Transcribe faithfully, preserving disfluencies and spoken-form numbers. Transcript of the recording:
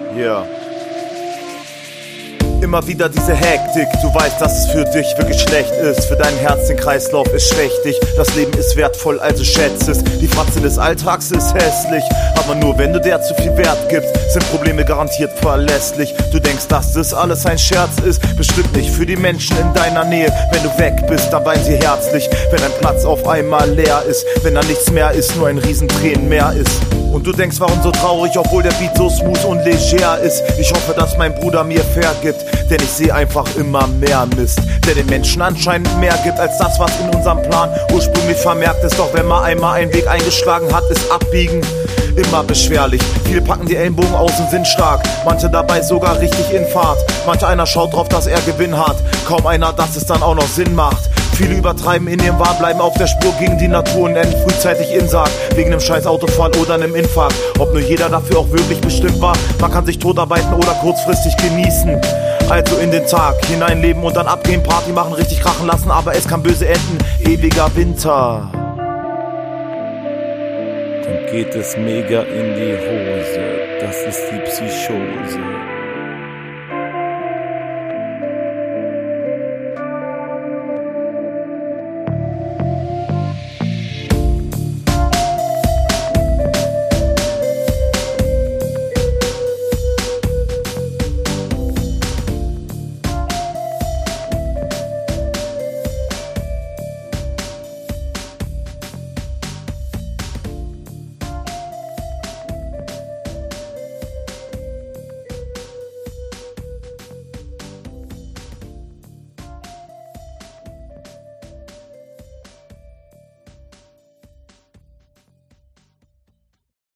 Ja. Immer wieder diese Hektik, du weißt, dass es für dich wirklich schlecht ist. Für dein Herz, den Kreislauf ist schwächtig. Das Leben ist wertvoll, also schätze es. Die Fratze des Alltags ist hässlich, aber nur wenn du der zu viel Wert gibst, sind Probleme garantiert verlässlich. Du denkst, dass das alles ein Scherz ist, bestimmt nicht für die Menschen in deiner Nähe. Wenn du weg bist, dann weinen sie herzlich, wenn dein Platz auf einmal leer ist. Wenn da nichts mehr ist, nur ein Riesentränenmeer ist. Und du denkst, warum so traurig, obwohl der Beat so smooth und leger ist. Ich hoffe, dass mein Bruder mir vergibt, denn ich sehe einfach immer mehr Mist, der den Menschen anscheinend mehr gibt als das, was in unserem Plan ursprünglich vermerkt ist. Doch wenn man einmal einen Weg eingeschlagen hat, ist Abbiegen immer beschwerlich. Viele packen die Ellenbogen aus und sind stark, manche dabei sogar richtig in Fahrt. Manch einer schaut drauf, dass er Gewinn hat, kaum einer, dass es dann auch noch Sinn macht. Viele übertreiben in ihrem Wahn, bleiben auf der Spur gegen die Natur und enden frühzeitig in Sarg, wegen einem scheiß Autofall oder einem Infarkt. Ob nur jeder dafür auch wirklich bestimmt war, man kann sich totarbeiten oder kurzfristig genießen. Also in den Tag hineinleben und dann abgehen, Party machen, richtig krachen lassen, aber es kann böse enden, ewiger Winter. Dann geht es mega in die Hose, das ist die Psychose.